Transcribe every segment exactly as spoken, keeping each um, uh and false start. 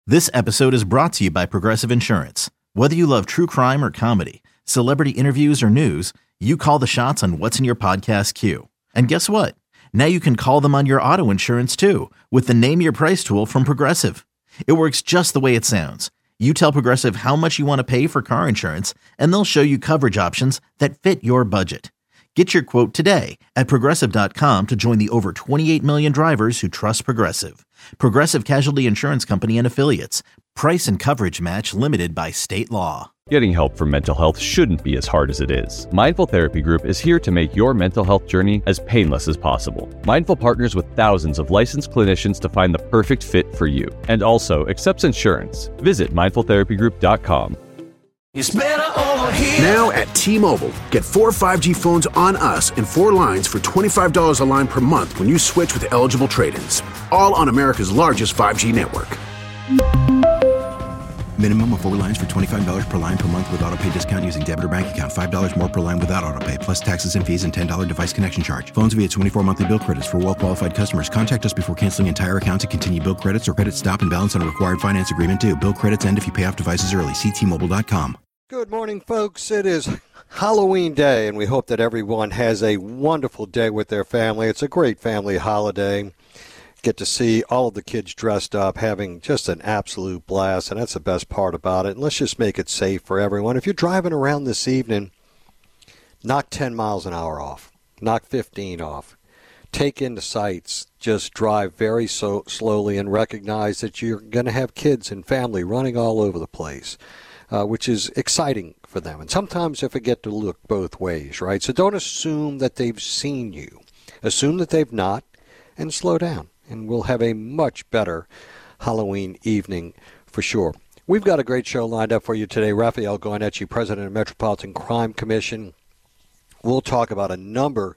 This episode is brought to you by Progressive Insurance. Whether you love true crime or comedy, celebrity interviews or news, you call the shots on what's in your podcast queue. And guess what? Now you can call them on your auto insurance too with the Name Your Price tool from Progressive. It works just the way it sounds. You tell Progressive how much you want to pay for car insurance, and they'll show you coverage options that fit your budget. Get your quote today at Progressive dot com to join the over twenty-eight million drivers who trust Progressive. Progressive Casualty Insurance Company and Affiliates. Price and coverage match limited by state law. Getting help for mental health shouldn't be as hard as it is. Mindful Therapy Group is here to make your mental health journey as painless as possible. Mindful partners with thousands of licensed clinicians to find the perfect fit for you, and also accepts insurance. Visit mindful therapy group dot com. It's better over here. Now at T-Mobile, get four five G phones on us and four lines for twenty-five dollars a line per month when you switch with eligible trade-ins. All on America's largest five G network. Minimum of four lines for twenty-five dollars per line per month with autopay discount using debit or bank account. five dollars more per line without autopay, plus taxes and fees and ten dollars device connection charge. Phones via twenty-four monthly bill credits for well-qualified customers. Contact us before canceling entire account to continue bill credits or credit stop and balance on a required finance agreement due. Bill credits end if you pay off devices early. See T Mobile dot com. Good morning, folks. It is Halloween Day, and we hope that everyone has a wonderful day with their family. It's a great family holiday. Get to see all of the kids dressed up, having just an absolute blast, and that's the best part about it. And let's just make it safe for everyone. If you're driving around this evening, knock ten miles an hour off. Knock fifteen off. Take in the sights. Just drive very so slowly and recognize that you're going to have kids and family running all over the place. Uh, which is exciting for them. And sometimes they forget to look both ways, right? So don't assume that they've seen you. Assume that they've not, and slow down. And we'll have a much better Halloween evening for sure. We've got a great show lined up for you today. Raphael Goyeneche, President of Metropolitan Crime Commission. We'll talk about a number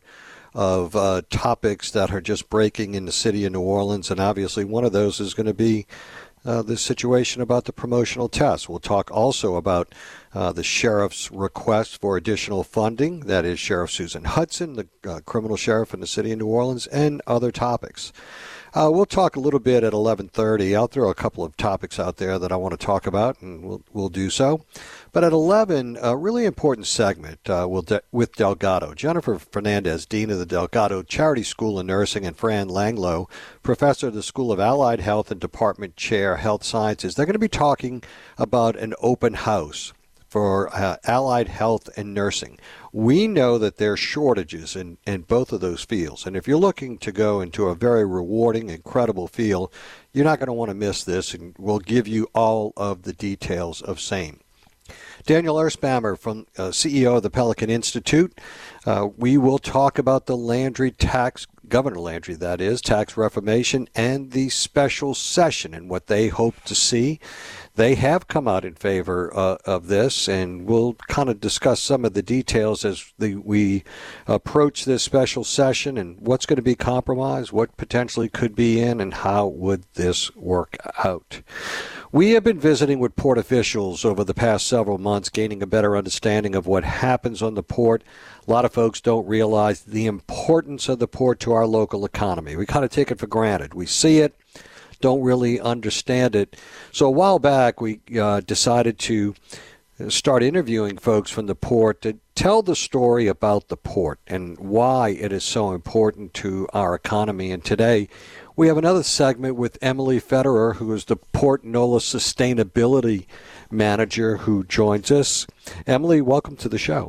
of uh, topics that are just breaking in the city of New Orleans, and obviously one of those is going to be Uh, the situation about the promotional test. We'll talk also about uh, the sheriff's request for additional funding. That is Sheriff Susan Hudson, the uh, criminal sheriff in the city of New Orleans, and other topics. Uh, we'll talk a little bit at eleven thirty. I'll throw a couple of topics out there that I want to talk about, and we'll, we'll do so. But at eleven, a really important segment uh, will de- with Delgado. Jennifer Fernandez, Dean of the Delgado Charity School of Nursing, and Fran Langlow, Professor of the School of Allied Health and Department Chair, Health Sciences. They're going to be talking about an open house for uh, allied health and nursing. We know that there are shortages in, in both of those fields. And if you're looking to go into a very rewarding, incredible field, you're not going to want to miss this, and we'll give you all of the details of same. Daniel Erspamer, from uh, C E O of the Pelican Institute. Uh, we will talk about the Landry tax, Governor Landry, that is, tax reformation, and the special session and what they hope to see. They have come out in favor uh, of this, and we'll kind of discuss some of the details as the, we approach this special session and what's going to be compromised, what potentially could be in, and how would this work out. We have been visiting with port officials over the past several months, gaining a better understanding of what happens on the port. A lot of folks don't realize the importance of the port to our local economy. We kind of take it for granted. We see it, don't really understand it. So a while back, we uh, decided to start interviewing folks from the port to tell the story about the port and why it is so important to our economy. And today, we have another segment with Emily Federer, who is the Port NOLA Sustainability Manager, who joins us. Emily, welcome to the show.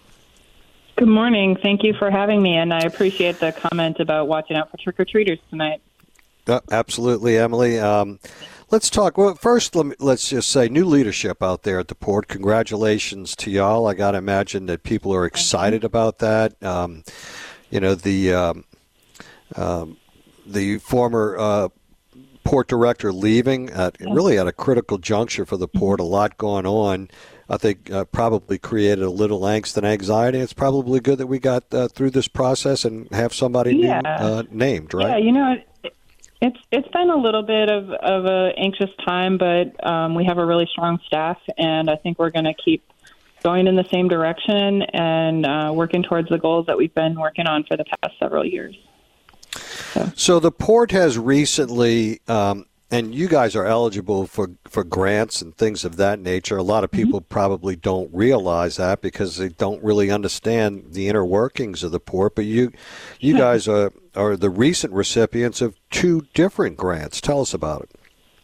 Good morning. Thank you for having me, and I appreciate the comment about watching out for trick-or-treaters tonight. Uh, absolutely, Emily. Um, let's talk. Well, first, let me, let's just say new leadership out there at the port. Congratulations to y'all. I got to imagine that people are excited about that. Um, you know, the um, um, the former uh, port director leaving at, really at a critical juncture for the port, a lot going on. I think uh, probably created a little angst and anxiety. It's probably good that we got uh, through this process and have somebody yeah. new, uh, named, right? Yeah, you know, it, it's it's been a little bit of, of an anxious time, but um, we have a really strong staff, and I think we're going to keep going in the same direction and uh, working towards the goals that we've been working on for the past several years. So, so the port has recently um, And you guys are eligible for, for grants and things of that nature. A lot of people mm-hmm. probably don't realize that because they don't really understand the inner workings of the port. But you you guys are, are the recent recipients of two different grants. Tell us about it.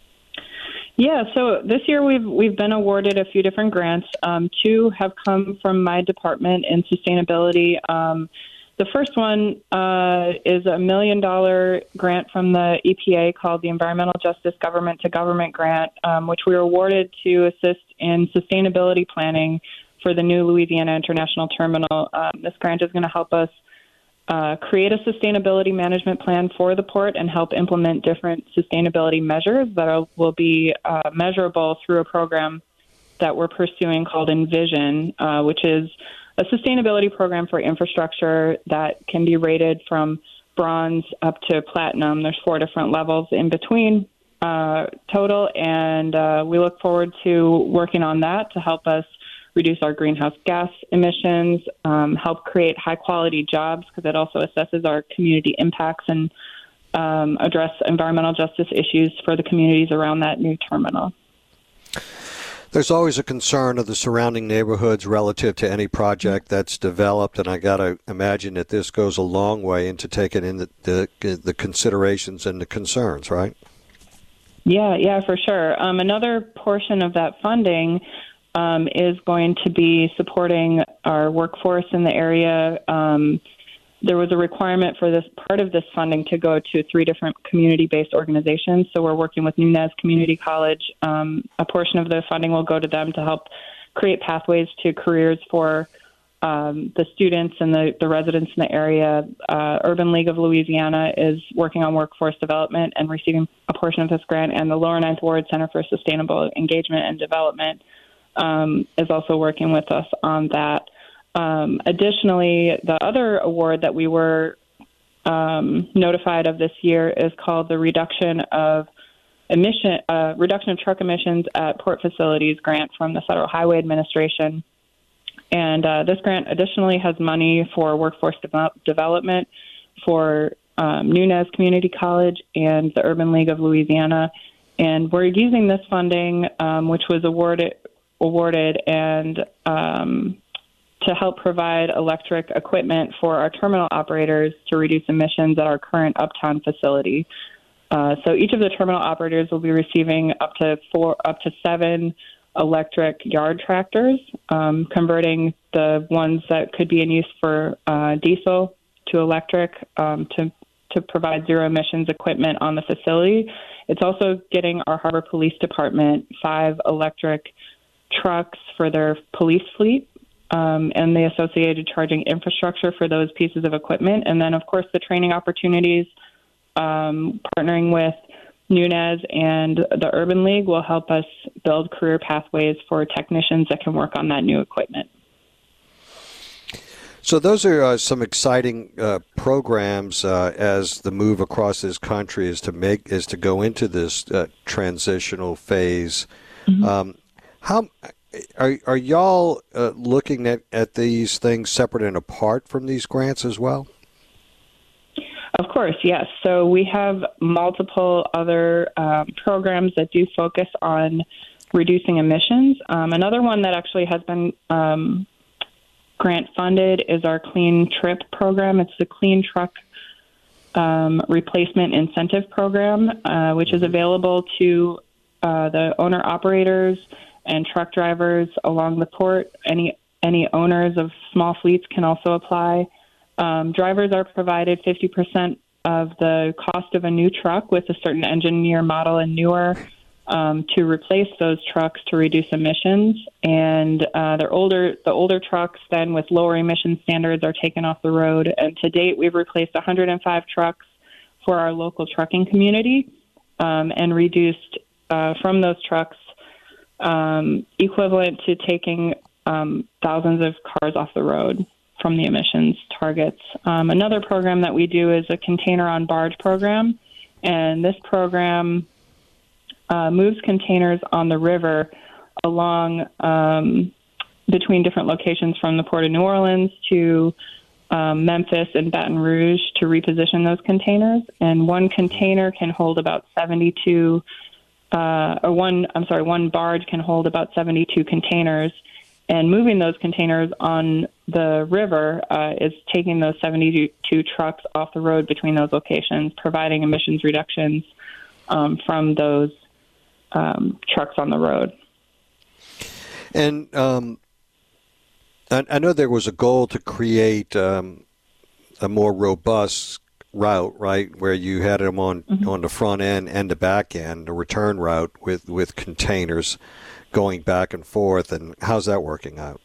Yeah, so this year we've we've been awarded a few different grants. Um, two have come from my department in sustainability. Um, the first one uh, is a million dollar grant from the E P A called the Environmental Justice Government to Government Grant, um, which we were awarded to assist in sustainability planning for the new Louisiana International Terminal. Um, this grant is going to help us Uh, create a sustainability management plan for the port and help implement different sustainability measures that are, will be uh, measurable through a program that we're pursuing called Envision, uh, which is a sustainability program for infrastructure that can be rated from bronze up to platinum. There's four different levels in between uh, total, and uh, we look forward to working on that to help us reduce our greenhouse gas emissions, um, help create high-quality jobs because it also assesses our community impacts and um, address environmental justice issues for the communities around that new terminal. There's always a concern of the surrounding neighborhoods relative to any project that's developed, and I got to imagine that this goes a long way into taking in the, the, the considerations and the concerns, right? Yeah, yeah, for sure. Um, another portion of that funding Um, is going to be supporting our workforce in the area. Um, there was a requirement for this part of this funding to go to three different community-based organizations. So we're working with Nunez Community College. Um, a portion of the funding will go to them to help create pathways to careers for um, the students and the, the residents in the area. Uh, Urban League of Louisiana is working on workforce development and receiving a portion of this grant, and the Lower Ninth Ward Center for Sustainable Engagement and Development Um, is also working with us on that. Um, additionally, the other award that we were um, notified of this year is called the Reduction of Emission uh, Reduction of Truck Emissions at Port Facilities grant from the Federal Highway Administration. And uh, this grant additionally has money for workforce de- development for um, Nunez Community College and the Urban League of Louisiana. And we're using this funding, um, which was awarded awarded and um, to help provide electric equipment for our terminal operators to reduce emissions at our current Uptown facility. Uh, so each of the terminal operators will be receiving up to four, up to seven electric yard tractors, um, converting the ones that could be in use for uh, diesel to electric um, to to provide zero emissions equipment on the facility. It's also getting our Harbor Police Department five electric trucks for their police fleet um, and the associated charging infrastructure for those pieces of equipment. And then, of course, the training opportunities, um, partnering with Nunez and the Urban League will help us build career pathways for technicians that can work on that new equipment. So those are uh, some exciting uh, programs uh, as the move across this country is to make is to go into this uh, transitional phase. Mm-hmm. Um, How are are y'all uh, looking at, at these things separate and apart from these grants as well? Of course, yes. So we have multiple other um, programs that do focus on reducing emissions. Um, another one that actually has been um, grant funded is our Clean Trip program. It's the Clean Truck um, Replacement Incentive Program, uh, which is available to uh, the owner operators and truck drivers along the port. Any any owners of small fleets can also apply. Um, drivers are provided fifty percent of the cost of a new truck with a certain engine year model and newer um, to replace those trucks to reduce emissions. And uh, they're older, the older trucks then with lower emission standards are taken off the road. And to date, we've replaced one hundred five trucks for our local trucking community um, and reduced uh, from those trucks Um, equivalent to taking um, thousands of cars off the road from the emissions targets. Um, another program that we do is a container on barge program, and this program uh, moves containers on the river along um, between different locations from the Port of New Orleans to um, Memphis and Baton Rouge to reposition those containers. And one container can hold about seventy-two, uh, or one, I'm sorry, one barge can hold about seventy-two containers. And moving those containers on the river uh, is taking those seventy-two trucks off the road between those locations, providing emissions reductions um, from those um, trucks on the road. And um, I, I know there was a goal to create um, a more robust route, right, where you had them on, mm-hmm. on the front end and the back end, the return route with, with containers going back and forth. And how's that working out?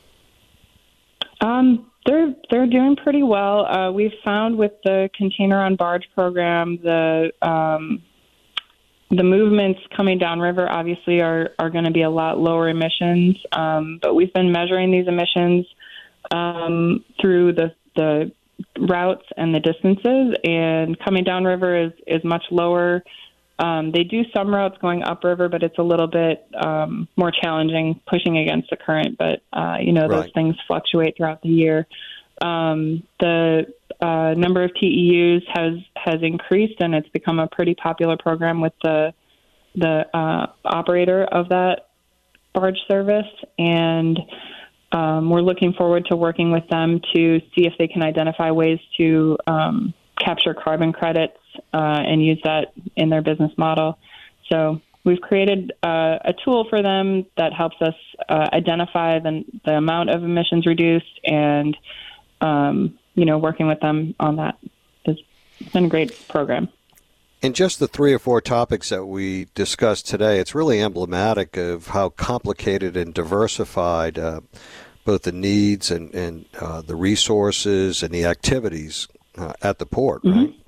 Um, they're they're doing pretty well. Uh, we've found with the container on barge program, the um, the movements coming downriver obviously are, are going to be a lot lower emissions, um, but we've been measuring these emissions um, through the the routes and the distances, and coming downriver is, is much lower. Um, they do some routes going upriver, but it's a little bit um, more challenging pushing against the current, but, uh, you know, those right. things fluctuate throughout the year. Um, the uh, number of T E Us has, has increased, and it's become a pretty popular program with the the uh, operator of that barge service. And um, we're looking forward to working with them to see if they can identify ways to um, capture carbon credits uh, and use that in their business model. So we've created uh, a tool for them that helps us uh, identify the, the amount of emissions reduced, and Um, you know, working with them on that has been a great program. In just the three or four topics that we discussed today, it's really emblematic of how complicated and diversified uh, both the needs and, and uh, the resources and the activities uh, at the port, mm-hmm. right?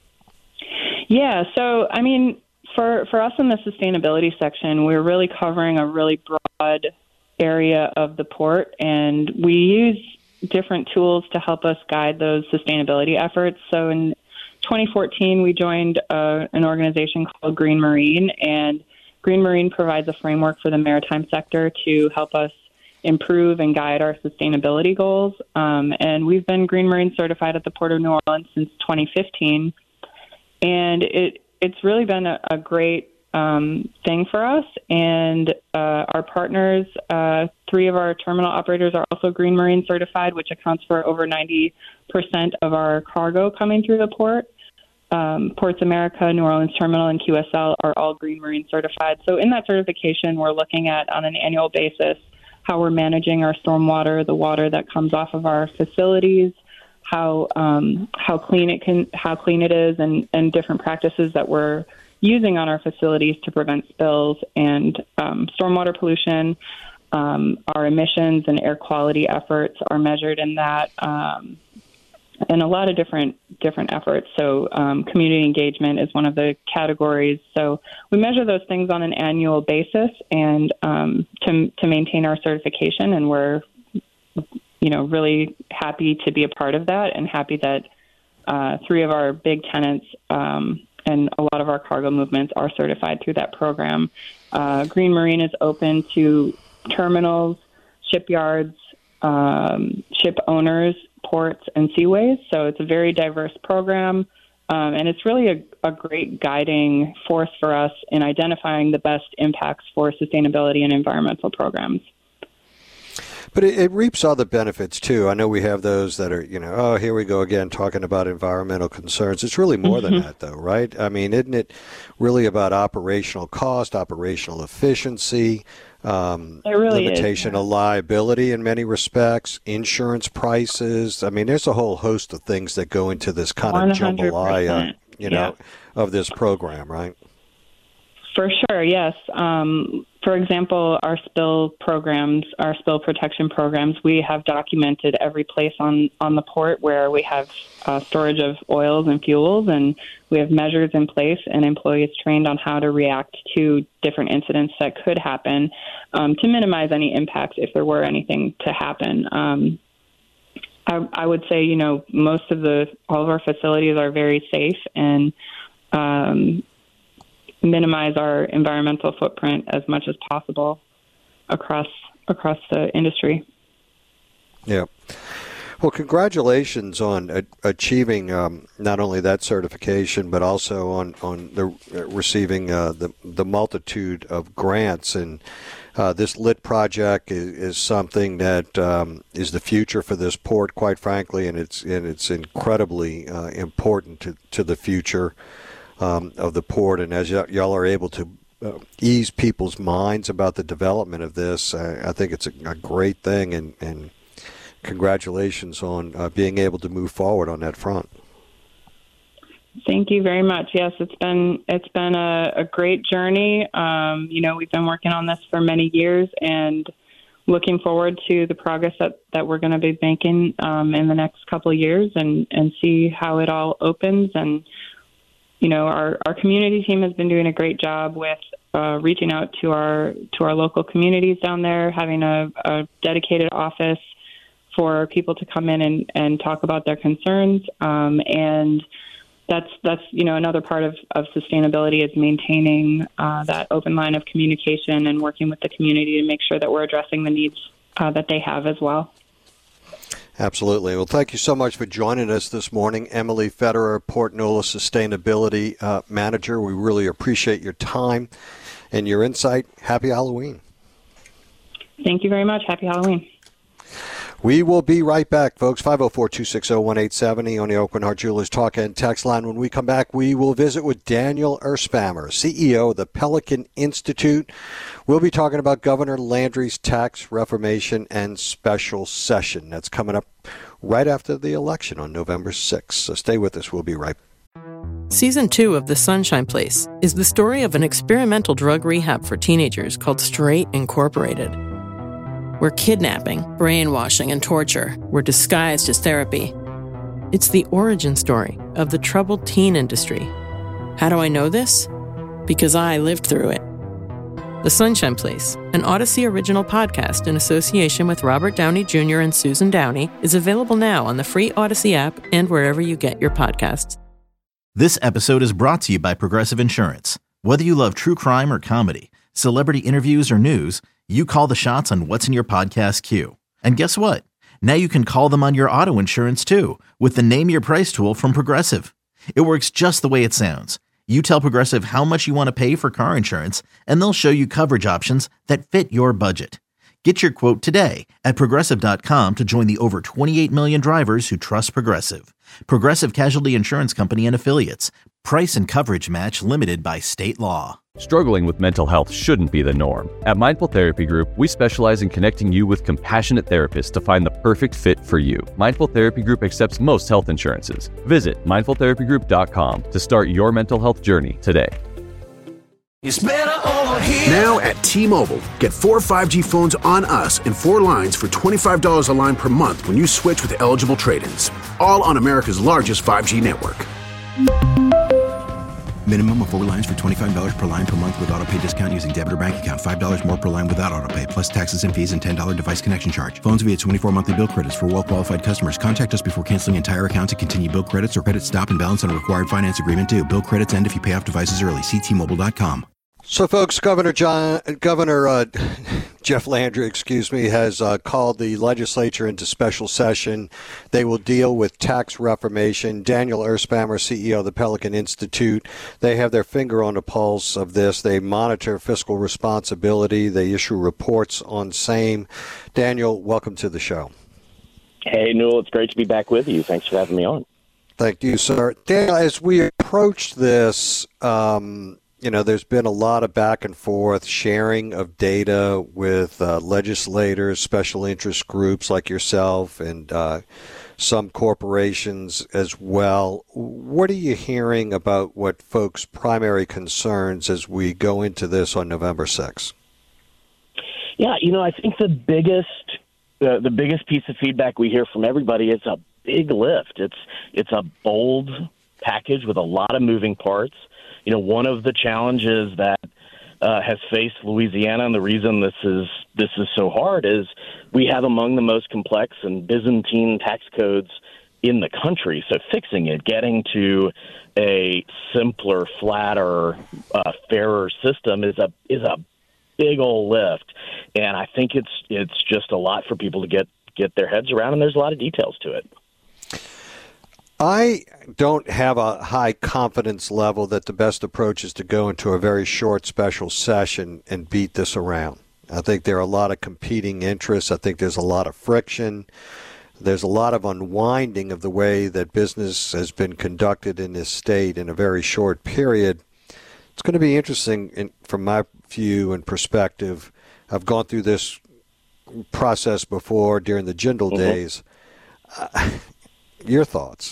Yeah. So, I mean, for, for us in the sustainability section, we're really covering a really broad area of the port, and we use different tools to help us guide those sustainability efforts. So in twenty fourteen, we joined uh, an organization called Green Marine, and Green Marine provides a framework for the maritime sector to help us improve and guide our sustainability goals. Um, and we've been Green Marine certified at the Port of New Orleans since twenty fifteen. And it it's really been a, a great um, thing for us. And uh, our partners, uh, three of our terminal operators are also Green Marine certified, which accounts for over ninety percent of our cargo coming through the port. Um, Ports America, New Orleans Terminal, and Q S L are all Green Marine certified. So in that certification, we're looking at on an annual basis how we're managing our stormwater, the water that comes off of our facilities, how um, how clean it can, how clean it is, and, and different practices that we're using on our facilities to prevent spills and um, stormwater pollution. Um, our emissions and air quality efforts are measured in that, um, and a lot of different different efforts. So um, community engagement is one of the categories. So we measure those things on an annual basis, and um, to to maintain our certification. And we're, you know, really happy to be a part of that, and happy that uh, three of our big tenants um, and a lot of our cargo movements are certified through that program. Uh, Green Marine is open to terminals, shipyards, um, ship owners, ports, and seaways. So it's a very diverse program, um, and it's really a, a great guiding force for us in identifying the best impacts for sustainability and environmental programs. But it, it reaps other benefits, too. I know we have those that are, you know, oh, here we go again talking about environmental concerns. It's really more mm-hmm. than that, though, right? I mean, isn't it really about operational cost, operational efficiency, um, it really limitation is. of liability in many respects, insurance prices? I mean, there's a whole host of things that go into this kind of jambalaya, you know, yeah. of this program, right? For sure, yes. Um, for example, our spill programs, our spill protection programs, we have documented every place on, on the port where we have uh, storage of oils and fuels, and we have measures in place and employees trained on how to react to different incidents that could happen um, to minimize any impacts if there were anything to happen. Um, I, I would say, you know, most of the, all of our facilities are very safe and um minimize our environmental footprint as much as possible across across the industry. Yeah. Well, congratulations on uh, achieving um, not only that certification, but also on on the uh, receiving uh, the the multitude of grants. And uh, this LIT project is, is something that um, is the future for this port, quite frankly, and it's and it's incredibly uh, important to to the future um, of the port. And as y- y'all are able to uh, ease people's minds about the development of this, I, I think it's a, a great thing. And and congratulations on uh, being able to move forward on that front. Thank you very much. Yes, it's been it's been a, a great journey. Um, you know, we've been working on this for many years, and looking forward to the progress that, that we're going to be making um, in the next couple of years, and, and see how it all opens. And you know, our, our community team has been doing a great job with uh, reaching out to our to our local communities down there, having a, a dedicated office for people to come in and, and talk about their concerns. Um, and that's, that's, you know, another part of, of sustainability is maintaining uh, that open line of communication and working with the community to make sure that we're addressing the needs uh, that they have as well. Absolutely. Well, thank you so much for joining us this morning, Emily Federer, Port Nola Sustainability uh, Manager. We really appreciate your time and your insight. Happy Halloween. Thank you very much. Happy Halloween. We will be right back, folks. five oh four, two six oh, one eight seven oh on the Aucoin Hart Jewelers Talk and Text line. When we come back, we will visit with Daniel Erspamer, C E O of the Pelican Institute. We'll be talking about Governor Landry's tax reformation and special session. That's coming up right after the election on November sixth. So stay with us. We'll be right back. Season two of The Sunshine Place is the story of an experimental drug rehab for teenagers called Straight Incorporated, where kidnapping, brainwashing, and torture were disguised as therapy. It's the origin story of the troubled teen industry. How do I know this? Because I lived through it. The Sunshine Place, an Odyssey original podcast in association with Robert Downey Junior and Susan Downey, is available now on the free Odyssey app and wherever you get your podcasts. This episode is brought to you by Progressive Insurance. Whether you love true crime or comedy, celebrity interviews or news, you call the shots on what's in your podcast queue. And guess what? Now you can call them on your auto insurance too with the Name Your Price tool from Progressive. It works just the way it sounds. You tell Progressive how much you want to pay for car insurance, and they'll show you coverage options that fit your budget. Get your quote today at Progressive dot com to join the over twenty-eight million drivers who trust Progressive. Progressive Casualty Insurance Company and Affiliates. Price and coverage match limited by state law. Struggling with mental health shouldn't be the norm. At Mindful Therapy Group, we specialize in connecting you with compassionate therapists to find the perfect fit for you. Mindful Therapy Group accepts most health insurances. Visit mindful therapy group dot com to start your mental health journey today. It's better over here. Now at T-Mobile, get four five G phones on us and four lines for twenty-five dollars a line per month when you switch with eligible trade-ins. All on America's largest five G network. Minimum of four lines for twenty-five dollars per line per month with auto pay discount using debit or bank account. five dollars more per line without auto pay, plus taxes and fees and ten dollars device connection charge. Phones via twenty-four monthly bill credits for well-qualified customers. Contact us before canceling entire account to continue bill credits or credit stop and balance on required finance agreement due. Bill credits end if you pay off devices early. See T Mobile dot com. So, folks, Governor John, Governor uh, Jeff Landry, excuse me, has uh, called the legislature into special session. They will deal with tax reformation. Daniel Erspamer, C E O of the Pelican Institute, they have their finger on the pulse of this. They monitor fiscal responsibility. They issue reports on same. Daniel, welcome to the show. Hey, Newell, it's great to be back with you. Thanks for having me on. Thank you, sir. Daniel, as we approach this, um, you know, there's been a lot of back and forth sharing of data with uh, legislators, special interest groups like yourself, and uh, some corporations as well. What are you hearing about what folks' primary concerns as we go into this on November sixth? Yeah, you know, I think the biggest uh, the biggest piece of feedback we hear from everybody is a big lift. It's it's a bold package with a lot of moving parts. You know, one of the challenges that uh, has faced Louisiana, and the reason this is this is so hard, is we have among the most complex and Byzantine tax codes in the country. So fixing it, getting to a simpler, flatter, uh, fairer system is a is a big old lift, and I think it's it's just a lot for people to get get their heads around, and there's a lot of details to it. I don't have a high confidence level that the best approach is to go into a very short special session and beat this around. I think there are a lot of competing interests. I think there's a lot of friction. There's a lot of unwinding of the way that business has been conducted in this state in a very short period. It's going to be interesting in, from my view and perspective. I've gone through this process before during the Jindal mm-hmm. days. Uh, your thoughts?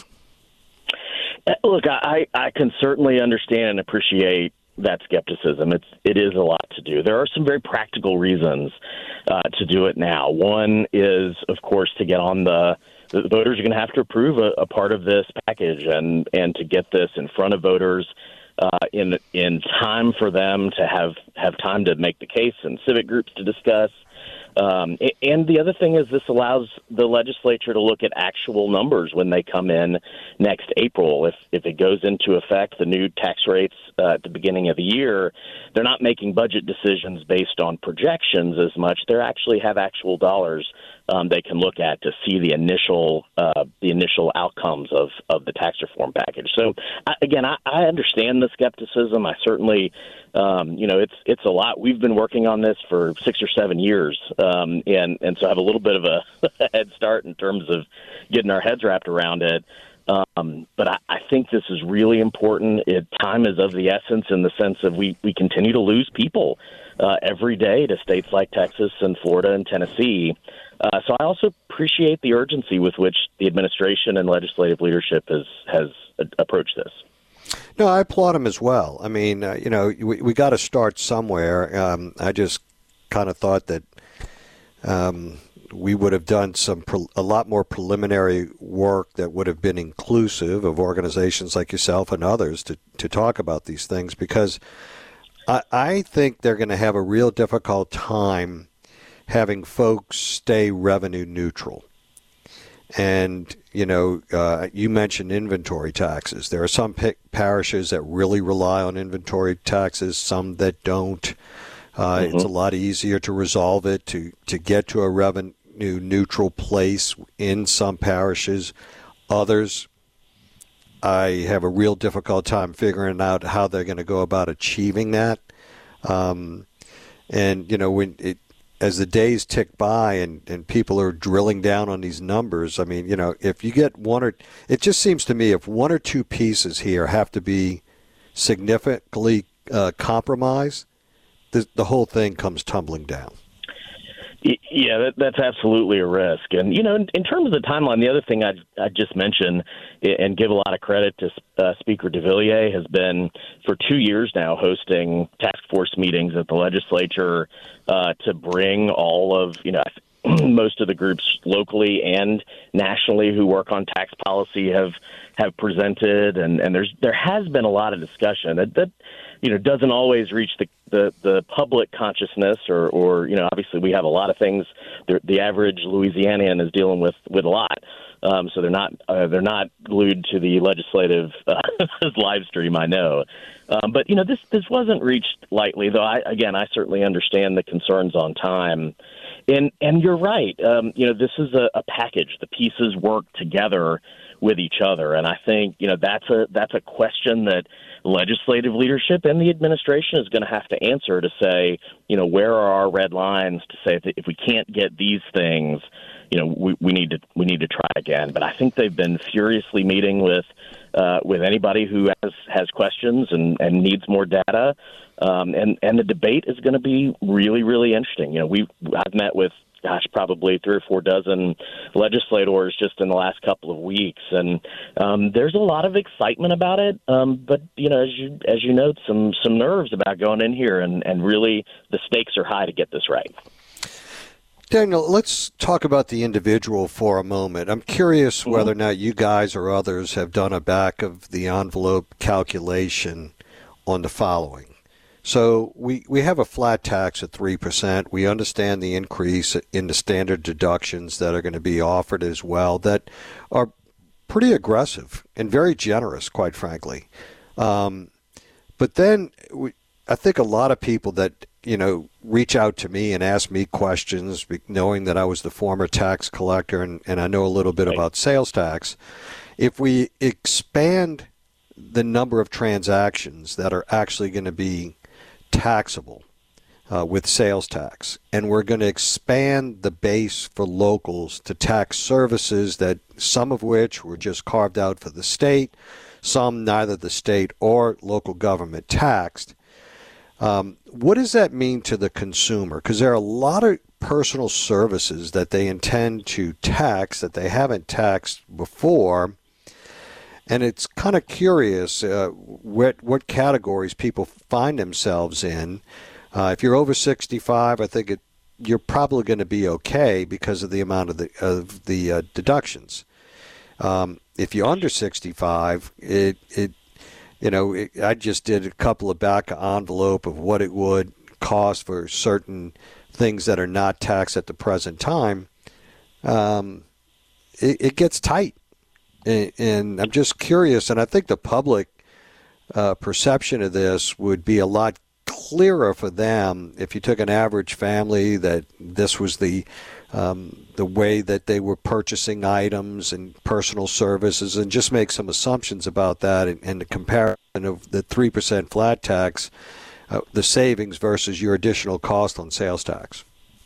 Look, I, I can certainly understand and appreciate that skepticism. It's it is a lot to do. There are some very practical reasons uh, to do it now. One is, of course, to get on the the voters are going to have to approve a, a part of this package, and and to get this in front of voters uh, in in time for them to have have time to make the case and civic groups to discuss. Um, and the other thing is this allows the legislature to look at actual numbers when they come in next April. If if it goes into effect, the new tax rates uh, at the beginning of the year, they're not making budget decisions based on projections as much. They actually have actual dollars um, they can look at to see the initial uh, the initial outcomes of, of the tax reform package. So, I, again, I, I understand the skepticism. I certainly, um, you know, it's it's a lot. We've been working on this for six or seven years. Um, and, and so I have a little bit of a head start in terms of getting our heads wrapped around it. Um, but I, I think this is really important. It, time is of the essence in the sense of we, we continue to lose people uh, every day to states like Texas and Florida and Tennessee. Uh, so I also appreciate the urgency with which the administration and legislative leadership has, has uh, approached this. No, I applaud them as well. I mean, uh, you know, we, we got to start somewhere. Um, I just kind of thought that Um, we would have done some pre- a lot more preliminary work that would have been inclusive of organizations like yourself and others to, to talk about these things, because I, I think they're going to have a real difficult time having folks stay revenue neutral. And, you know, uh, you mentioned inventory taxes. There are some p- parishes that really rely on inventory taxes, some that don't. Uh, mm-hmm. It's a lot easier to resolve it, to, to get to a revenue neutral place in some parishes. Others, I have a real difficult time figuring out how they're going to go about achieving that. Um, and, you know, when it, as the days tick by and, and people are drilling down on these numbers, I mean, you know, if you get one or – it just seems to me if one or two pieces here have to be significantly uh, compromised, The, the whole thing comes tumbling down. Yeah, that, that's absolutely a risk. And, you know, in, in terms of the timeline, the other thing I'd, I'd just mention and give a lot of credit to uh, Speaker DeVilliers has been for two years now hosting task force meetings at the legislature uh, to bring all of, you know, most of the groups locally and nationally who work on tax policy have have presented. And, and there's there has been a lot of discussion that, that you know, doesn't always reach the, the, the public consciousness or, or, you know, obviously we have a lot of things the, the average Louisianian is dealing with, with a lot. Um, so they're not uh, they're not glued to the legislative uh, live stream, I know. Um, but, you know, this, this wasn't reached lightly, though, I, again, I certainly understand the concerns on time. And and you're right. Um, you know, this is a, a package. The pieces work together with each other. And I think, you know, that's a that's a question that legislative leadership and the administration is going to have to answer to say, you know, where are our red lines to say that if we can't get these things, you know, we, we need to we need to try again. But I think they've been furiously meeting with uh, with anybody who has, has questions and, and needs more data. Um, and, and the debate is going to be really, really interesting. You know, we I've met with, gosh, probably three or four dozen legislators just in the last couple of weeks. And um, there's a lot of excitement about it. Um, but, you know, as you as you note, some, some nerves about going in here. And, and really the stakes are high to get this right. Daniel, let's talk about the individual for a moment. I'm curious mm-hmm. whether or not you guys or others have done a back of the envelope calculation on the following. So we, we have a flat tax at three percent. We understand the increase in the standard deductions that are going to be offered as well that are pretty aggressive and very generous, quite frankly. Um, but then we, I think a lot of people that, you know, reach out to me and ask me questions, knowing that I was the former tax collector and, and I know a little bit right. about sales tax. If we expand the number of transactions that are actually going to be taxable uh, with sales tax, and we're going to expand the base for locals to tax services that some of which were just carved out for the state, some neither the state or local government taxed. Um, what does that mean to the consumer? Because there are a lot of personal services that they intend to tax that they haven't taxed before. And it's kind of curious uh, what what categories people find themselves in. Uh, if you're over sixty-five, I think it, you're probably going to be okay because of the amount of the of the uh, deductions. Um, if you're under sixty-five, it it you know it, I just did a couple of back envelope of what it would cost for certain things that are not taxed at the present time. Um, it, it gets tight. And I'm just curious, and I think the public uh, perception of this would be a lot clearer for them if you took an average family that this was the um, the way that they were purchasing items and personal services, and just make some assumptions about that and, and the comparison of the three percent flat tax, uh, the savings versus your additional cost on sales tax.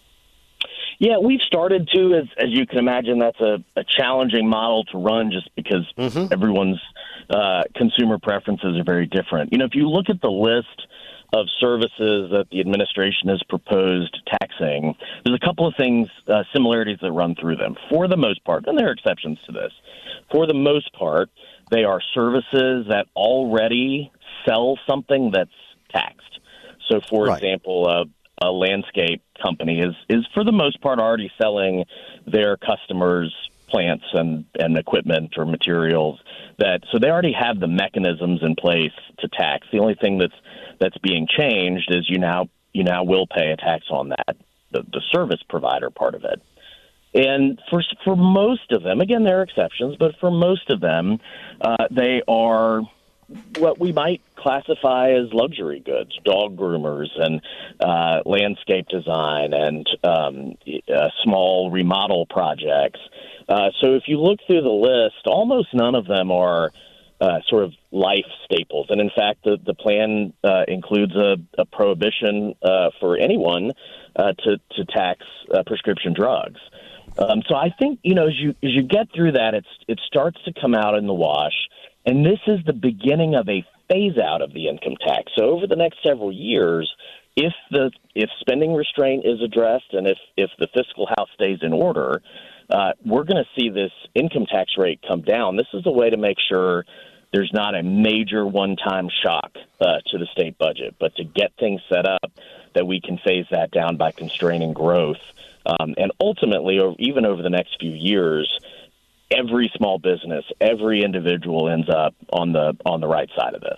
Yeah, we've started to, as, as you can imagine, that's a, a challenging model to run just because mm-hmm. everyone's uh, consumer preferences are very different. You know, if you look at the list of services that the administration has proposed taxing, there's a couple of things, uh, similarities that run through them. For the most part, and there are exceptions to this, for the most part, they are services that already sell something that's taxed. So, for right. example, uh, a landscape company is, is for the most part already selling their customers plants and, and equipment or materials that so they already have the mechanisms in place to tax. The only thing that's that's being changed is you now you now will pay a tax on that, the, the service provider part of it. And for for most of them, again, there are exceptions, but for most of them, uh, they are what we might classify as luxury goods, dog groomers and uh, landscape design and um, uh, small remodel projects. Uh, so if you look through the list, almost none of them are uh, sort of life staples. And in fact, the, the plan uh, includes a, a prohibition uh, for anyone uh, to, to tax uh, prescription drugs. Um, so I think, you know, as you as you get through that, it's it starts to come out in the wash. And this is the beginning of a phase out of the income tax. So over the next several years, if the if spending restraint is addressed and if, if the fiscal house stays in order, uh, we're going to see this income tax rate come down. This is a way to make sure there's not a major one-time shock uh, to the state budget, but to get things set up that we can phase that down by constraining growth. Um, and ultimately, or even over the next few years, every small business, every individual ends up on the on the right side of this.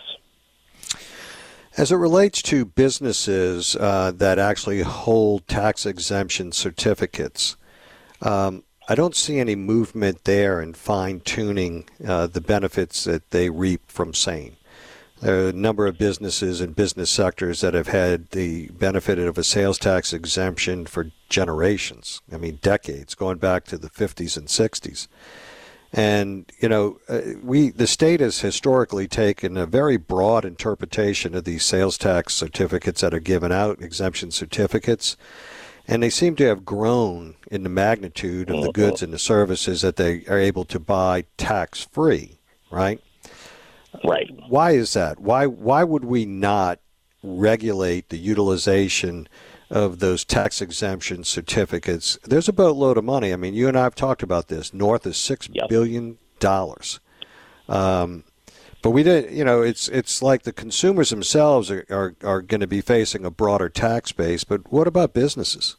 As it relates to businesses uh, that actually hold tax exemption certificates, um, I don't see any movement there in fine-tuning uh, the benefits that they reap from SANE. There are a number of businesses and business sectors that have had the benefit of a sales tax exemption for generations. I mean, decades, going back to the fifties and sixties. And, you know, we the state has historically taken a very broad interpretation of these sales tax certificates that are given out, exemption certificates, and they seem to have grown in the magnitude of the goods and the services that they are able to buy tax-free, right? Right. Why is that? Why why would we not regulate the utilization of those tax exemption certificates? There's a boatload of money. I mean, you and I have talked about this. North is six yep. billion dollars. Um, but we did, you know, it's it's like the consumers themselves are, are, are going to be facing a broader tax base. But what about businesses?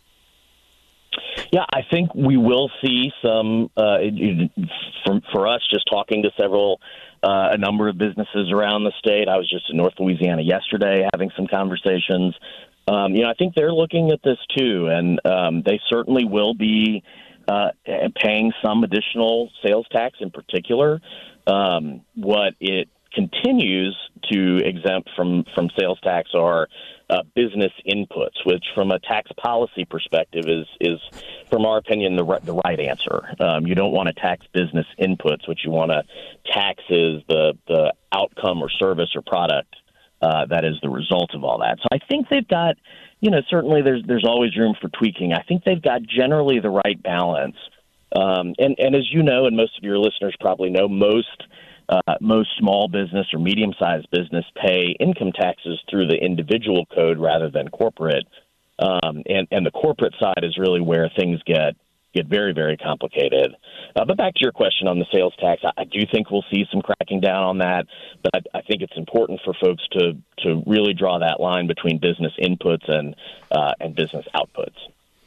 Yeah, I think we will see some, uh, for, for us, just talking to several, uh, a number of businesses around the state. I was just in North Louisiana yesterday having some conversations. Um, you know, I think they're looking at this too, and um, they certainly will be uh, paying some additional sales tax in particular. Um, what it continues to exempt from, from sales tax are uh, business inputs, which from a tax policy perspective is, is from our opinion, the, the right answer. Um, you don't want to tax business inputs. What you want to tax is the, the outcome or service or product uh, that is the result of all that. So I think they've got, you know, certainly there's there's always room for tweaking. I think they've got generally the right balance. Um, and, and as you know, and most of your listeners probably know, most uh, most small business or medium-sized business pay income taxes through the individual code rather than corporate. Um, and, and the corporate side is really where things get get very, very complicated. Uh, but back to your question on the sales tax, I, I do think we'll see some cracking down on that. But I, I think it's important for folks to to really draw that line between business inputs and uh, and business outputs.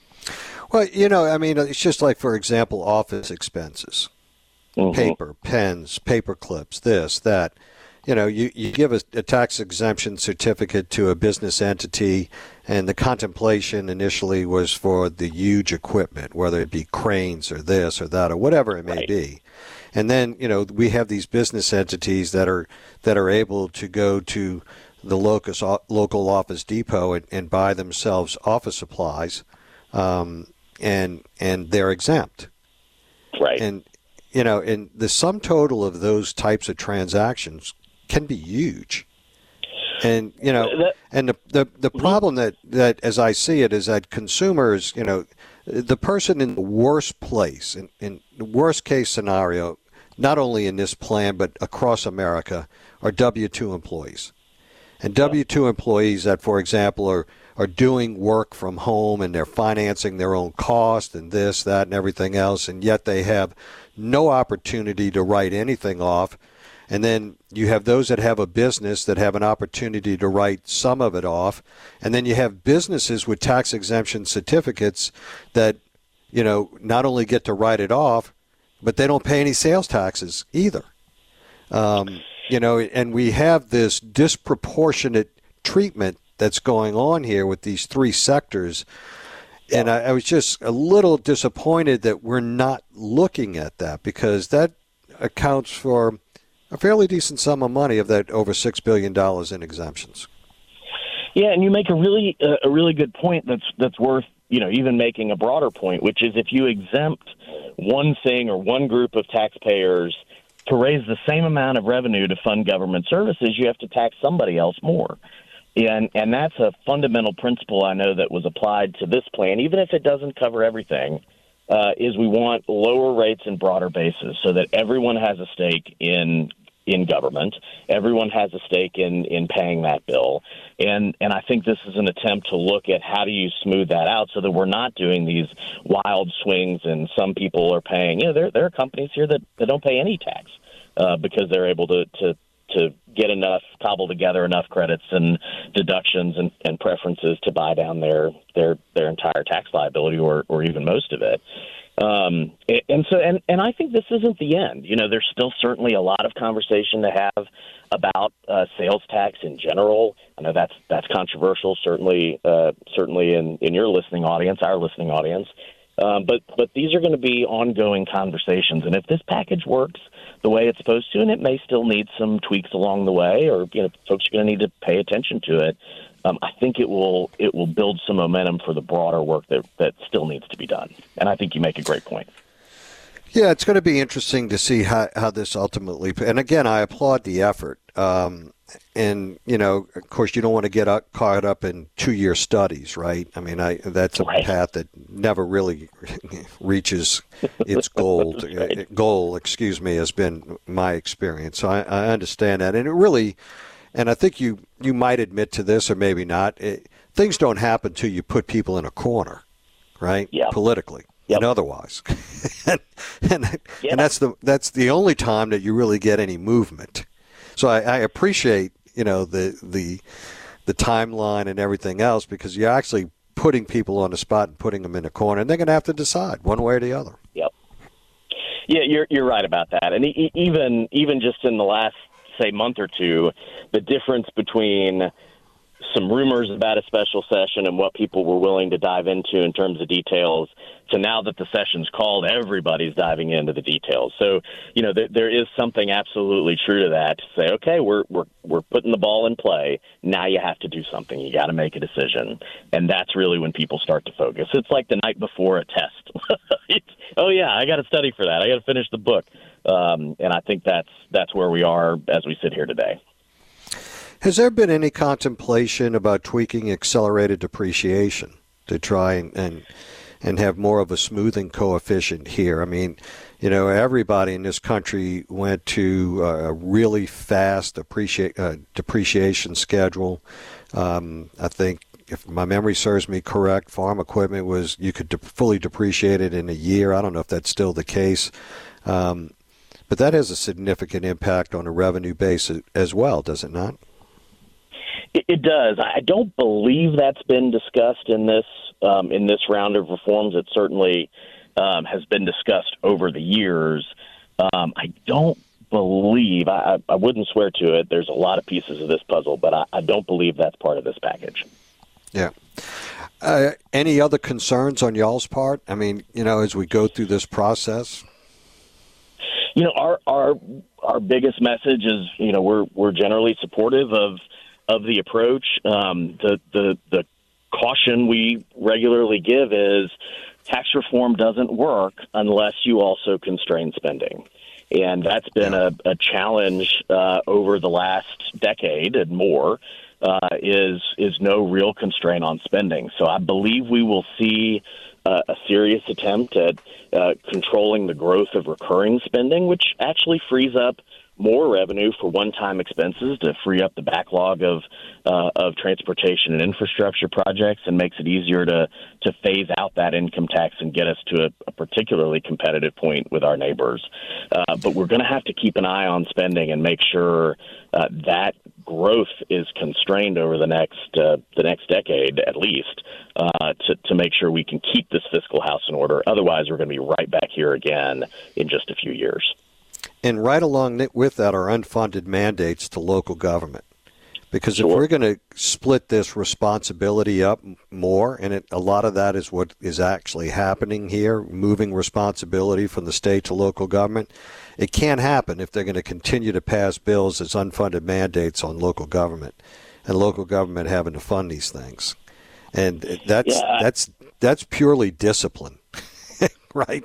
Well, you know, I mean, it's just like, for example, office expenses, mm-hmm. paper, pens, paper clips, this, that. You know, you, you give a, a tax exemption certificate to a business entity, and the contemplation initially was for the huge equipment, whether it be cranes or this or that or whatever it may right. be. And then, you know, we have these business entities that are that are able to go to the locus, local Office Depot and, and buy themselves office supplies, um, and and they're exempt. Right. And, you know, and the sum total of those types of transactions can be huge. And, you know, and the the, the problem that, that, as I see it, is that consumers, you know, the person in the worst place, in, in the worst case scenario, not only in this plan but across America, are W two employees. And W two employees that, for example, are, are doing work from home and they're financing their own cost and this, that, and everything else, and yet they have no opportunity to write anything off. And then you have those that have a business that have an opportunity to write some of it off. And then you have businesses with tax exemption certificates that, you know, not only get to write it off, but they don't pay any sales taxes either. Um, you know, and we have this disproportionate treatment that's going on here with these three sectors. And I, I was just a little disappointed that we're not looking at that, because that accounts for a fairly decent sum of money of that over six billion dollars in exemptions. Yeah, and you make a really uh, a really good point that's that's worth, you know, even making a broader point, which is if you exempt one thing or one group of taxpayers to raise the same amount of revenue to fund government services, you have to tax somebody else more. And and that's a fundamental principle I know that was applied to this plan, even if it doesn't cover everything. Uh, is we want lower rates and broader bases so that everyone has a stake in in government. Everyone has a stake in, in paying that bill. And and I think this is an attempt to look at how do you smooth that out so that we're not doing these wild swings and some people are paying. You know, there, there are companies here that, that don't pay any tax uh, because they're able to, to to get enough, cobble together enough credits and deductions and, and preferences to buy down their their, their entire tax liability or, or even most of it. Um, and so, and, and I think this isn't the end. You know, there's still certainly a lot of conversation to have about uh, sales tax in general. I know that's that's controversial, certainly, uh, certainly in, in your listening audience, our listening audience. Um, but but these are going to be ongoing conversations, and if this package works the way it's supposed to, and it may still need some tweaks along the way, or you know, folks are going to need to pay attention to it. Um, I think it will it will build some momentum for the broader work that, that still needs to be done. And I think you make a great point. Yeah, it's going to be interesting to see how, how this ultimately – and again, I applaud the effort. Um, and, you know, of course, you don't want to get up, caught up in two-year studies, right? I mean, I that's a right. path that never really reaches its goal. right. Goal, excuse me, has been my experience. So I, I understand that. And it really – and I think you, you might admit to this or maybe not. It, things don't happen till you put people in a corner, right, yeah. politically. Yep. And otherwise, and and, yeah. and that's the that's the only time that you really get any movement. So I, I appreciate you know the the the timeline and everything else, because you're actually putting people on the spot and putting them in a corner, and they're going to have to decide one way or the other. Yep. Yeah, you're you're right about that, and even even just in the last say month or two, the difference between some rumors about a special session and what people were willing to dive into in terms of details. So now that the session's called, everybody's diving into the details. So, you know, th- there is something absolutely true to that, to say, okay, we're we're we're putting the ball in play. Now you have to do something. You got to make a decision. And that's really when people start to focus. It's like the night before a test. It's, oh, yeah, I got to study for that. I got to finish the book. Um, and I think that's that's where we are as we sit here today. Has there been any contemplation about tweaking accelerated depreciation to try and, and and have more of a smoothing coefficient here? I mean, you know, everybody in this country went to a really fast appreciate, uh, depreciation schedule. Um, I think, if my memory serves me correct, farm equipment was you could de- fully depreciate it in a year. I don't know if that's still the case. Um, but that has a significant impact on the revenue base as well, does it not? It does. I don't believe that's been discussed in this um, in this round of reforms. It certainly um, has been discussed over the years. Um, I don't believe, I, I wouldn't swear to it, there's a lot of pieces of this puzzle, but I, I don't believe that's part of this package. Yeah. Uh, any other concerns on y'all's part? I mean, you know, as we go through this process? You know, our our our biggest message is, you know, we're we're generally supportive of of the approach. Um, the, the the caution we regularly give is tax reform doesn't work unless you also constrain spending. And that's been a, a challenge uh, over the last decade and more, uh, is is no real constraint on spending. So I believe we will see uh, a serious attempt at uh, controlling the growth of recurring spending, which actually frees up more revenue for one-time expenses to free up the backlog of uh, of transportation and infrastructure projects, and makes it easier to to phase out that income tax and get us to a, a particularly competitive point with our neighbors. Uh, but we're going to have to keep an eye on spending and make sure uh, that growth is constrained over the next uh, the next decade at least, uh, to to make sure we can keep this fiscal house in order. Otherwise, we're going to be right back here again in just a few years. And right along with that are unfunded mandates to local government. Because Sure. if we're going to split this responsibility up more, and it, a lot of that is what is actually happening here, moving responsibility from the state to local government, it can't happen if they're going to continue to pass bills as unfunded mandates on local government, and local government having to fund these things. And that's Yeah. that's that's purely discipline, right?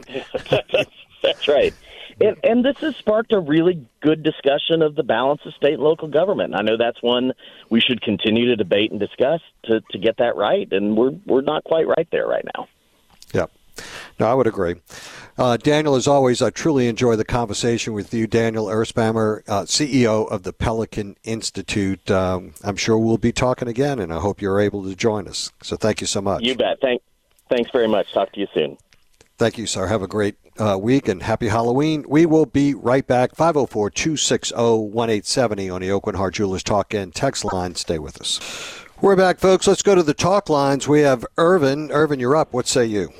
That's right. And, and this has sparked a really good discussion of the balance of state and local government. I know that's one we should continue to debate and discuss to, to get that right, and we're we're not quite right there right now. Yeah. No, I would agree. Uh, Daniel, as always, I truly enjoy the conversation with you. Daniel Erspamer, uh, C E O of the Pelican Institute. Um, I'm sure we'll be talking again, and I hope you're able to join us. So thank you so much. You bet. Thank, thanks very much. Talk to you soon. Thank you, sir. Have a great uh, week and happy Halloween. We will be right back. five oh four, two six oh, one eight seven oh on the Aucoin Hart Jewelers Talk and Text line. Stay with us. We're back, folks. Let's go to the talk lines. We have Irvin. Irvin, you're up. What say you?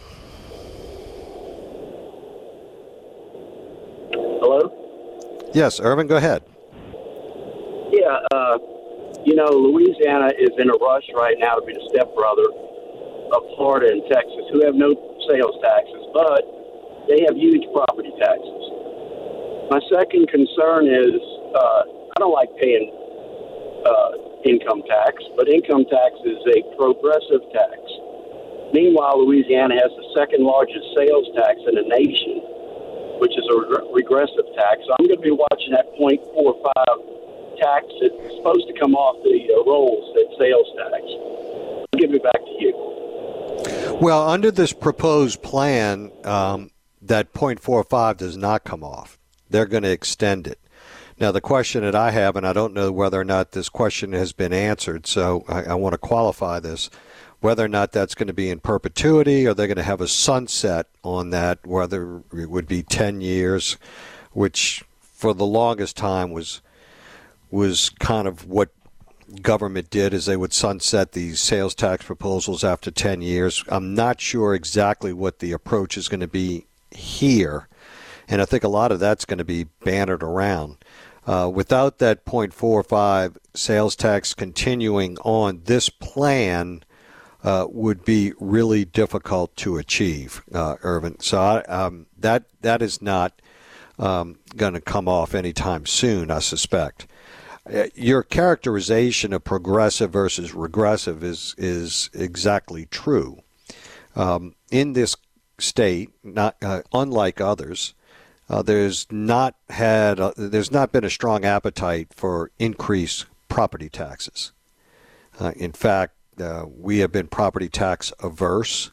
Hello? Yes, Irvin, go ahead. Yeah, uh, you know, Louisiana is in a rush right now to be the stepbrother of Florida and Texas, who have no sales taxes, but they have huge property taxes. My second concern is uh, I don't like paying uh, income tax, but income tax is a progressive tax. Meanwhile, Louisiana has the second largest sales tax in the nation, which is a re- regressive tax. So I'm going to be watching that point four five tax. It's supposed to come off the uh, rolls, that sales tax. I'll give it back to you. Well, under this proposed plan, um, that point four five does not come off. They're going to extend it. Now, the question that I have, and I don't know whether or not this question has been answered, so I, I want to qualify this, whether or not that's going to be in perpetuity or they're going to have a sunset on that, whether it would be ten years, which for the longest time was was kind of what government did, is they would sunset these sales tax proposals after ten years. I'm not sure exactly what the approach is going to be here, and I think a lot of that's going to be bannered around. Uh, without that zero point four five sales tax continuing on, this plan uh, would be really difficult to achieve, uh, Irvin. So I, um, that that is not um, going to come off anytime soon, I suspect. Uh, your characterization of progressive versus regressive is is exactly true. Um, in this state, not uh, unlike others, uh, there's not had uh, there's not been a strong appetite for increased property taxes. Uh, in fact, uh, we have been property tax averse,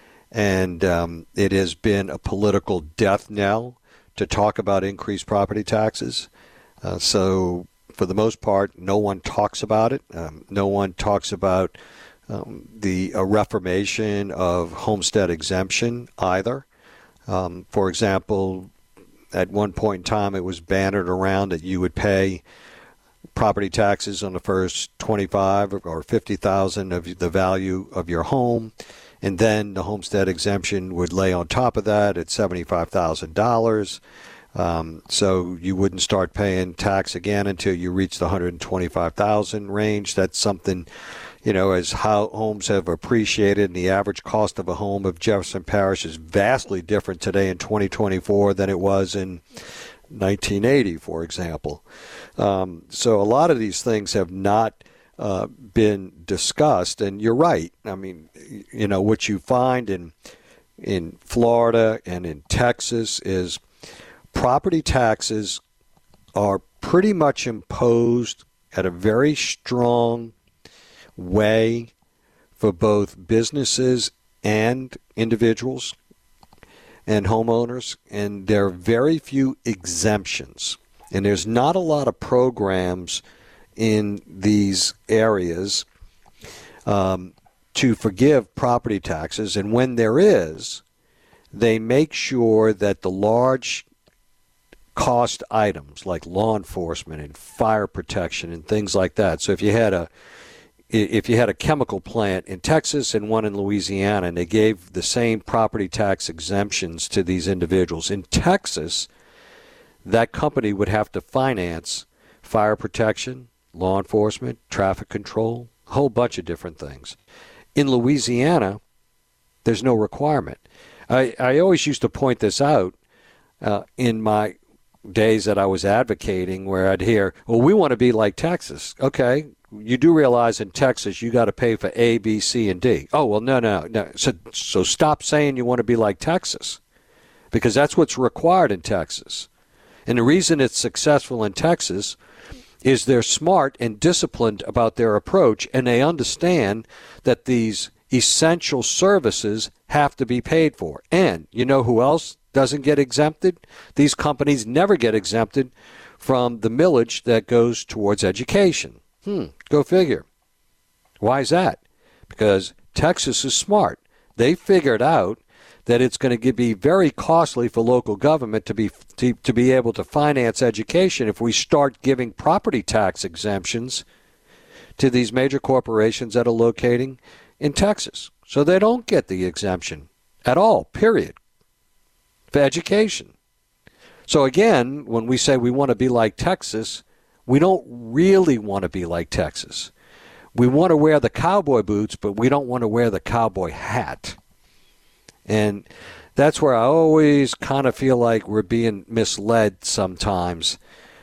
and um, it has been a political death knell to talk about increased property taxes. Uh, so, for the most part, no one talks about it. Um, no one talks about um, the uh, reformation of homestead exemption either. Um, for example, at one point in time, it was bannered around that you would pay property taxes on the first twenty-five or fifty thousand of the value of your home, and then the homestead exemption would lay on top of that at seventy-five thousand dollars. Um, so you wouldn't start paying tax again until you reach the one hundred twenty-five thousand range. That's something, you know, as how homes have appreciated, and the average cost of a home of Jefferson Parish is vastly different today in twenty twenty-four than it was in nineteen eighty, for example. Um, so a lot of these things have not uh, been discussed, and you're right. I mean, you know, what you find in in Florida and in Texas is property taxes are pretty much imposed at a very strong way for both businesses and individuals and homeowners, and there are very few exemptions. And there's not a lot of programs in these areas um, to forgive property taxes, and when there is, they make sure that the large cost items like law enforcement and fire protection and things like that. So if you had a if you had a chemical plant in Texas and one in Louisiana, and they gave the same property tax exemptions to these individuals, in Texas, that company would have to finance fire protection, law enforcement, traffic control, a whole bunch of different things. In Louisiana, there's no requirement. I, I always used to point this out uh, in my days that I was advocating, where I'd hear, well, we want to be like Texas. Okay, you do realize in Texas you got to pay for A, B, C, and D. Oh, well, no, no, no. So, so stop saying you want to be like Texas, because that's what's required in Texas. And the reason it's successful in Texas is they're smart and disciplined about their approach, and they understand that these essential services have to be paid for. And you know who else doesn't get exempted? These companies never get exempted from the millage that goes towards education. Hmm, go figure. Why is that? Because Texas is smart. They figured out that it's going to be very costly for local government to be to, to be able to finance education if we start giving property tax exemptions to these major corporations that are locating in Texas. So they don't get the exemption at all, period, for education. So again, when we say we want to be like Texas, we don't really want to be like Texas. We want to wear the cowboy boots, but we don't want to wear the cowboy hat. And that's where I always kind of feel like we're being misled sometimes.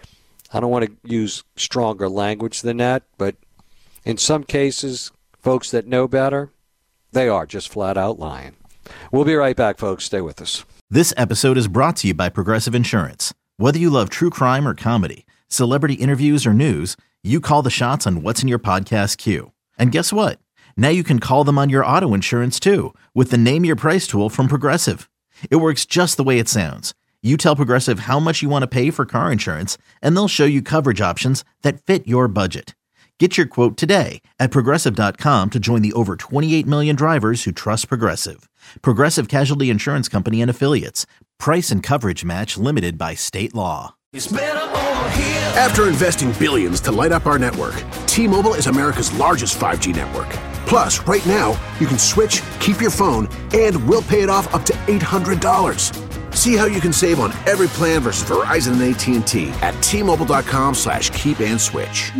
I don't want to use stronger language than that, but in some cases, folks that know better, they are just flat out lying. We'll be right back, folks. Stay with us. This episode is brought to you by Progressive Insurance. Whether you love true crime or comedy, celebrity interviews or news, you call the shots on what's in your podcast queue. And guess what? Now you can call them on your auto insurance too with the Name Your Price tool from Progressive. It works just the way it sounds. You tell Progressive how much you want to pay for car insurance, and they'll show you coverage options that fit your budget. Get your quote today at Progressive dot com to join the over twenty-eight million drivers who trust Progressive. Progressive Casualty Insurance Company and Affiliates. Price and coverage match limited by state law. It's better over here. After investing billions to light up our network, T-Mobile is America's largest five G network. Plus, right now, you can switch, keep your phone, and we'll pay it off up to eight hundred dollars. See how you can save on every plan versus Verizon and A T and T at T-Mobile.com slash keep and switch.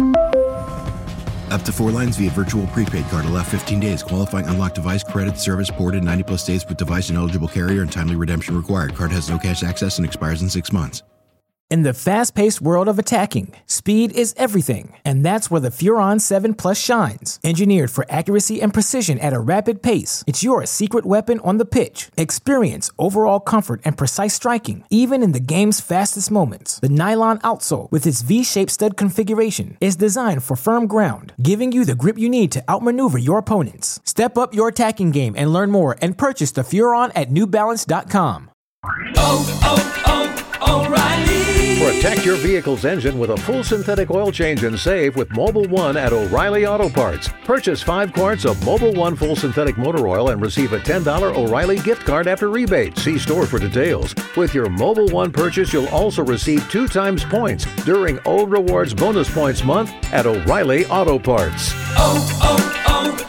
Up to four lines via virtual prepaid card. Allow fifteen days. Qualifying unlocked device credit service ported ninety plus days with device and eligible carrier and timely redemption required. Card has no cash access and expires in six months. In the fast-paced world of attacking, speed is everything, and that's where the Furon seven Plus shines. Engineered for accuracy and precision at a rapid pace, it's your secret weapon on the pitch. Experience overall comfort and precise striking, even in the game's fastest moments. The nylon outsole, with its V-shaped stud configuration, is designed for firm ground, giving you the grip you need to outmaneuver your opponents. Step up your attacking game and learn more and purchase the Furon at New Balance dot com. Oh, oh, oh, O'Reilly. Protect your vehicle's engine with a full synthetic oil change and save with Mobil one at O'Reilly Auto Parts. Purchase five quarts of Mobil one full synthetic motor oil and receive a ten dollars O'Reilly gift card after rebate. See store for details. With your Mobil one purchase, you'll also receive two times points during O Rewards Bonus Points Month at O'Reilly Auto Parts. Oh,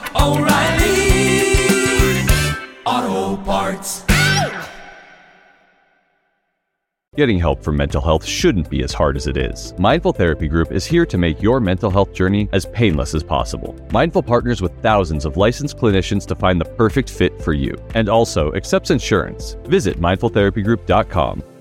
oh, oh, O'Reilly Auto Parts. Getting help for mental health shouldn't be as hard as it is. Mindful Therapy Group is here to make your mental health journey as painless as possible. Mindful partners with thousands of licensed clinicians to find the perfect fit for you, and also accepts insurance. Visit mindful therapy group dot com.